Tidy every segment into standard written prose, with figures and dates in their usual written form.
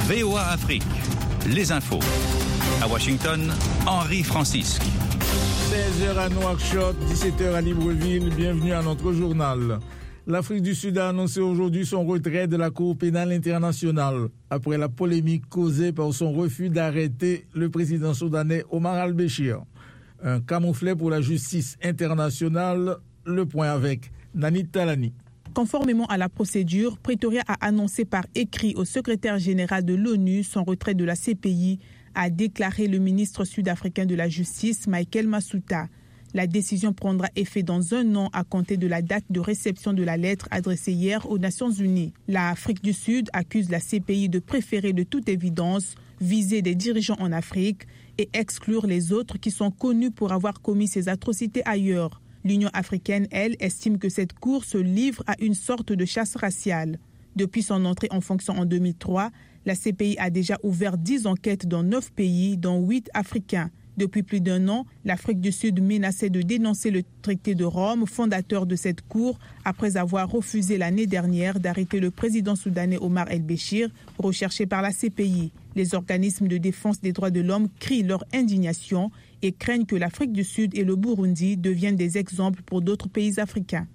VOA Afrique, les infos. À Washington, Henri Francisque. 16h à Nouakchott, 17h à Libreville, bienvenue à notre journal. L'Afrique du Sud a annoncé aujourd'hui son retrait de la Cour pénale internationale, après la polémique causée par son refus d'arrêter le président soudanais Omar al-Béchir. Un camouflet pour la justice internationale, le point avec Nanit Talani. Conformément à la procédure, Pretoria a annoncé par écrit au secrétaire général de l'ONU son retrait de la CPI, a déclaré le ministre sud-africain de la Justice, Michael Massoutta. La décision prendra effet dans un an à compter de la date de réception de la lettre adressée hier aux Nations Unies. L'Afrique du Sud accuse la CPI de préférer de toute évidence viser des dirigeants en Afrique et exclure les autres qui sont connus pour avoir commis ces atrocités ailleurs. L'Union africaine, elle, estime que cette cour se livre à une sorte de chasse raciale. Depuis son entrée en fonction en 2003, la CPI a déjà ouvert 10 enquêtes dans 9 pays, dont 8 africains. Depuis plus d'un an, l'Afrique du Sud menaçait de dénoncer le traité de Rome, fondateur de cette cour, après avoir refusé l'année dernière d'arrêter le président soudanais Omar el-Béchir, recherché par la CPI. Les organismes de défense des droits de l'homme crient leur indignation et craignent que l'Afrique du Sud et le Burundi deviennent des exemples pour d'autres pays africains.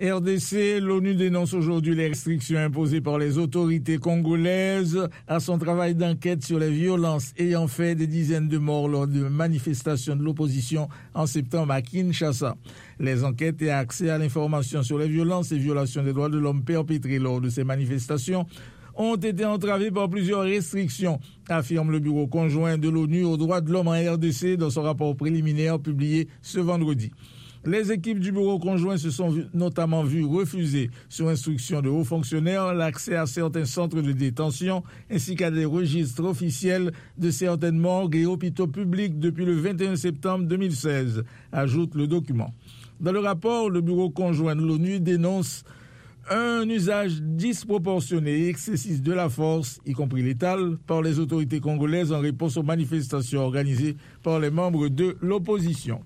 RDC, l'ONU dénonce aujourd'hui les restrictions imposées par les autorités congolaises à son travail d'enquête sur les violences ayant fait des dizaines de morts lors de manifestations de l'opposition en septembre à Kinshasa. Les enquêtes et accès à l'information sur les violences et violations des droits de l'homme perpétrées lors de ces manifestations ont été entravés par plusieurs restrictions, affirme le bureau conjoint de l'ONU aux droits de l'homme en RDC dans son rapport préliminaire publié ce vendredi. Les équipes du bureau conjoint se sont notamment vues refuser, sur instruction de hauts fonctionnaires, l'accès à certains centres de détention ainsi qu'à des registres officiels de certaines morgues et hôpitaux publics depuis le 21 septembre 2016, ajoute le document. Dans le rapport, le bureau conjoint de l'ONU dénonce un usage disproportionné et excessif de la force, y compris létale, par les autorités congolaises en réponse aux manifestations organisées par les membres de l'opposition.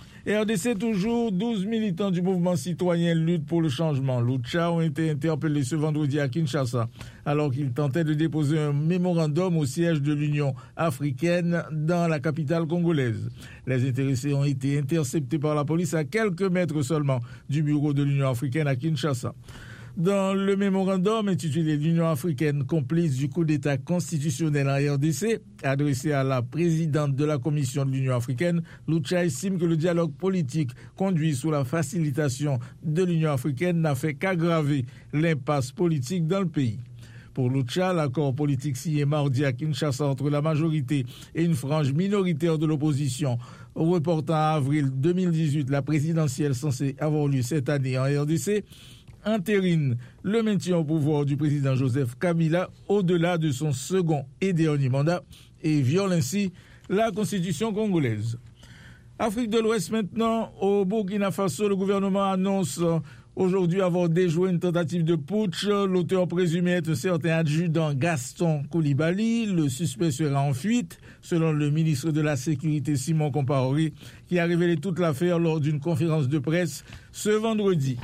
RDC toujours, 12 militants du mouvement citoyen Lutte pour le changement, Lucha, ont été interpellés ce vendredi à Kinshasa, alors qu'ils tentaient de déposer un mémorandum au siège de l'Union africaine dans la capitale congolaise. Les intéressés ont été interceptés par la police à quelques mètres seulement du bureau de l'Union africaine à Kinshasa. Dans le mémorandum intitulé « L'Union africaine complice du coup d'État constitutionnel en RDC », adressé à la présidente de la Commission de l'Union africaine, Lucha estime que le dialogue politique conduit sous la facilitation de l'Union africaine n'a fait qu'aggraver l'impasse politique dans le pays. Pour Lucha, l'accord politique signé mardi à Kinshasa entre la majorité et une frange minoritaire de l'opposition, reportant à avril 2018 la présidentielle censée avoir lieu cette année en RDC, entérine le maintien au pouvoir du président Joseph Kabila au-delà de son second et dernier mandat et viole ainsi la constitution congolaise. Afrique de l'Ouest maintenant, au Burkina Faso, le gouvernement annonce aujourd'hui avoir déjoué une tentative de putsch. L'auteur présumé est un certain adjudant Gaston Koulibaly. Le suspect sera en fuite, selon le ministre de la Sécurité Simon Compaoré, qui a révélé toute l'affaire lors d'une conférence de presse ce vendredi.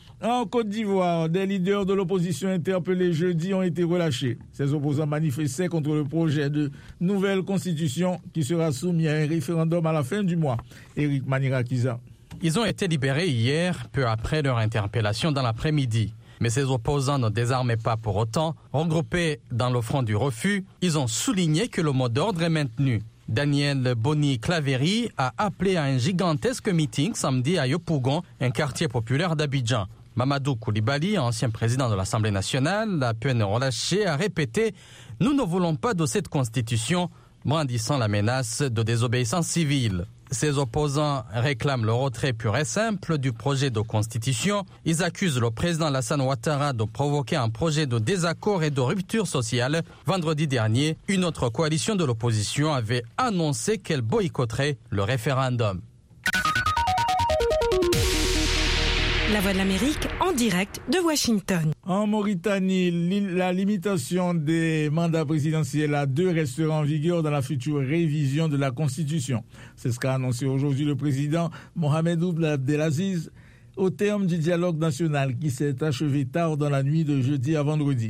En Côte d'Ivoire, des leaders de l'opposition interpellés jeudi ont été relâchés. Ces opposants manifestaient contre le projet de nouvelle constitution qui sera soumis à un référendum à la fin du mois. Éric Manirakiza. Ils ont été libérés hier, peu après leur interpellation dans l'après-midi. Mais ces opposants ne désarmaient pas pour autant. Regroupés dans le front du refus, ils ont souligné que le mot d'ordre est maintenu. Daniel Boni-Claveri a appelé à un gigantesque meeting samedi à Yopougon, un quartier populaire d'Abidjan. Mamadou Koulibaly, ancien président de l'Assemblée nationale, à peine relâché, a répété « Nous ne voulons pas de cette constitution », brandissant la menace de désobéissance civile. Ces opposants réclament le retrait pur et simple du projet de constitution. Ils accusent le président Alassane Ouattara de provoquer un projet de désaccord et de rupture sociale. Vendredi dernier, une autre coalition de l'opposition avait annoncé qu'elle boycotterait le référendum. La Voix de l'Amérique en direct de Washington. En Mauritanie, la limitation des mandats présidentiels à 2 restera en vigueur dans la future révision de la Constitution. C'est ce qu'a annoncé aujourd'hui le président Mohamed Ould Abdelaziz au terme du dialogue national qui s'est achevé tard dans la nuit de jeudi à vendredi.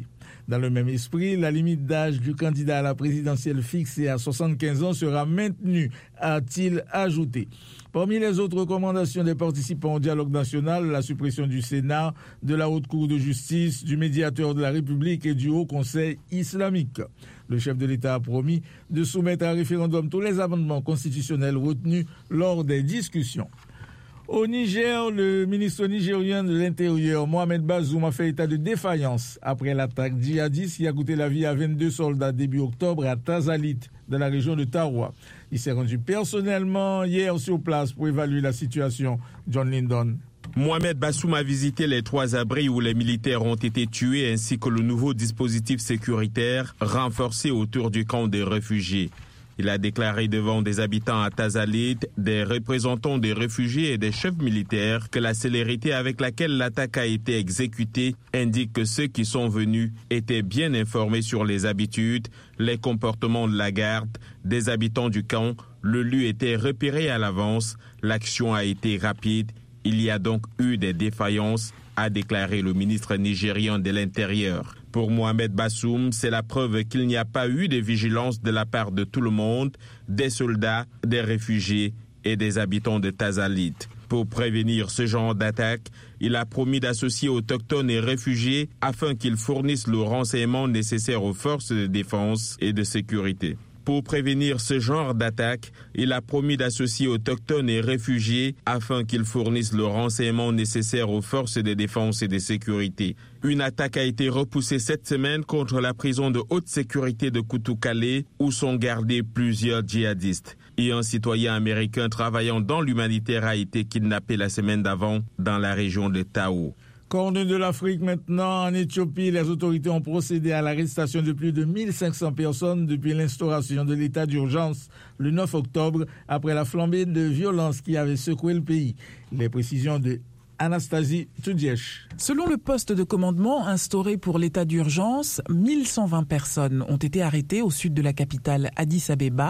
Dans le même esprit, la limite d'âge du candidat à la présidentielle fixée à 75 ans sera maintenue, a-t-il ajouté. Parmi les autres recommandations des participants au dialogue national, la suppression du Sénat, de la Haute Cour de justice, du médiateur de la République et du Haut Conseil islamique. Le chef de l'État a promis de soumettre à référendum tous les amendements constitutionnels retenus lors des discussions. Au Niger, le ministre nigérien de l'Intérieur, Mohamed Bazoum, a fait état de défaillance après l'attaque djihadiste qui a coûté la vie à 22 soldats début octobre à Tazalit, dans la région de Taroua. Il s'est rendu personnellement hier sur place pour évaluer la situation. John Lyndon. Mohamed Bazoum a visité les 3 abris où les militaires ont été tués ainsi que le nouveau dispositif sécuritaire renforcé autour du camp des réfugiés. Il a déclaré devant des habitants à Tazalit, des représentants des réfugiés et des chefs militaires que la célérité avec laquelle l'attaque a été exécutée indique que ceux qui sont venus étaient bien informés sur les habitudes, les comportements de la garde, des habitants du camp. Le lieu était repéré à l'avance, l'action a été rapide. Il y a donc eu des défaillances, a déclaré le ministre nigérien de l'Intérieur. Pour Mohamed Bazoum, c'est la preuve qu'il n'y a pas eu de vigilance de la part de tout le monde, des soldats, des réfugiés et des habitants de Tazalit. Pour prévenir ce genre d'attaque, il a promis d'associer autochtones et réfugiés afin qu'ils fournissent le renseignement nécessaire aux forces de défense et de sécurité. Pour prévenir ce genre d'attaque, il a promis d'associer autochtones et réfugiés afin qu'ils fournissent le renseignement nécessaire aux forces de défense et de sécurité. Une attaque a été repoussée cette semaine contre la prison de haute sécurité de Koutoukale où sont gardés plusieurs djihadistes. Et un citoyen américain travaillant dans l'humanitaire a été kidnappé la semaine d'avant dans la région de Tao. Corne de l'Afrique maintenant, en Éthiopie, les autorités ont procédé à l'arrestation de plus de 1500 personnes depuis l'instauration de l'état d'urgence le 9 octobre après la flambée de violence qui avait secoué le pays. Les précisions de Anastasie Tudiesh. Selon le poste de commandement instauré pour l'état d'urgence, 1120 personnes ont été arrêtées au sud de la capitale Addis Abeba,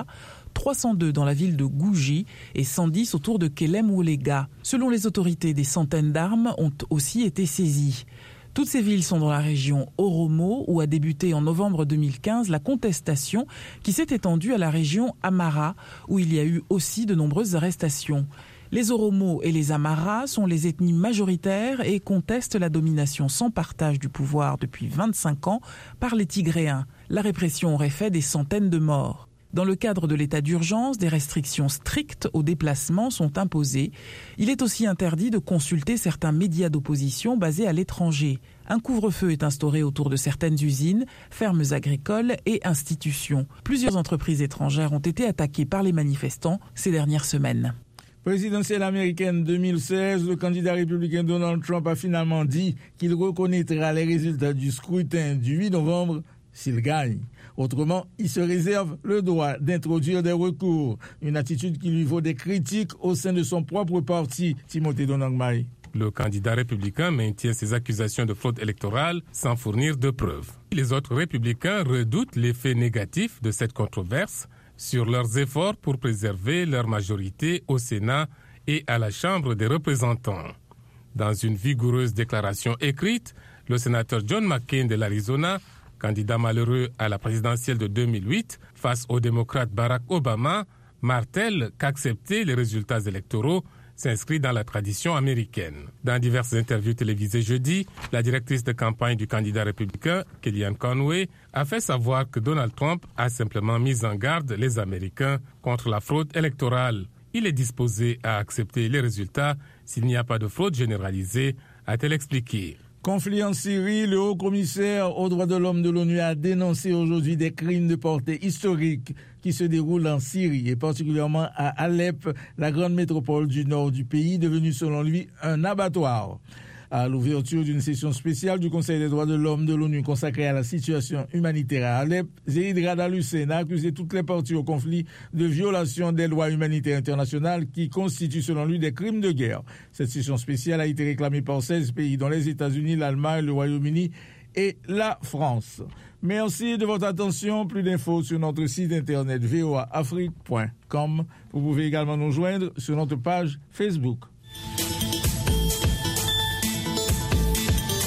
302 dans la ville de Gouji et 110 autour de Kelem-Oulega. Selon les autorités, des centaines d'armes ont aussi été saisies. Toutes ces villes sont dans la région Oromo où a débuté en novembre 2015 la contestation qui s'est étendue à la région Amara où il y a eu aussi de nombreuses arrestations. Les Oromo et les Amara sont les ethnies majoritaires et contestent la domination sans partage du pouvoir depuis 25 ans par les Tigréens. La répression aurait fait des centaines de morts. Dans le cadre de l'état d'urgence, des restrictions strictes aux déplacements sont imposées. Il est aussi interdit de consulter certains médias d'opposition basés à l'étranger. Un couvre-feu est instauré autour de certaines usines, fermes agricoles et institutions. Plusieurs entreprises étrangères ont été attaquées par les manifestants ces dernières semaines. Présidentielle américaine 2016, le candidat républicain Donald Trump a finalement dit qu'il reconnaîtra les résultats du scrutin du 8 novembre s'il gagne. Autrement, il se réserve le droit d'introduire des recours, une attitude qui lui vaut des critiques au sein de son propre parti, Timothée Donangmai. Le candidat républicain maintient ses accusations de fraude électorale sans fournir de preuves. Les autres républicains redoutent l'effet négatif de cette controverse sur leurs efforts pour préserver leur majorité au Sénat et à la Chambre des représentants. Dans une vigoureuse déclaration écrite, le sénateur John McCain de l'Arizona, candidat malheureux à la présidentielle de 2008 face au démocrate Barack Obama, martèle qu'accepter les résultats électoraux s'inscrit dans la tradition américaine. Dans diverses interviews télévisées jeudi, la directrice de campagne du candidat républicain, Kellyanne Conway, a fait savoir que Donald Trump a simplement mis en garde les Américains contre la fraude électorale. Il est disposé à accepter les résultats s'il n'y a pas de fraude généralisée, a-t-elle expliqué. Conflit en Syrie, le haut-commissaire aux droits de l'homme de l'ONU a dénoncé aujourd'hui des crimes de portée historique qui se déroulent en Syrie et particulièrement à Alep, la grande métropole du nord du pays, devenue selon lui un abattoir. À l'ouverture d'une session spéciale du Conseil des droits de l'homme de l'ONU consacrée à la situation humanitaire à Alep, Zeid Ra'ad Al-Hussein a accusé toutes les parties au conflit de violation des lois humanitaires internationales qui constituent selon lui des crimes de guerre. Cette session spéciale a été réclamée par 16 pays dont les États-Unis, l'Allemagne, le Royaume-Uni et la France. Merci de votre attention. Plus d'infos sur notre site internet voaafrique.com. Vous pouvez également nous joindre sur notre page Facebook.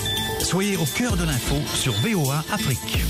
Soyez au cœur de l'info sur VOA Afrique.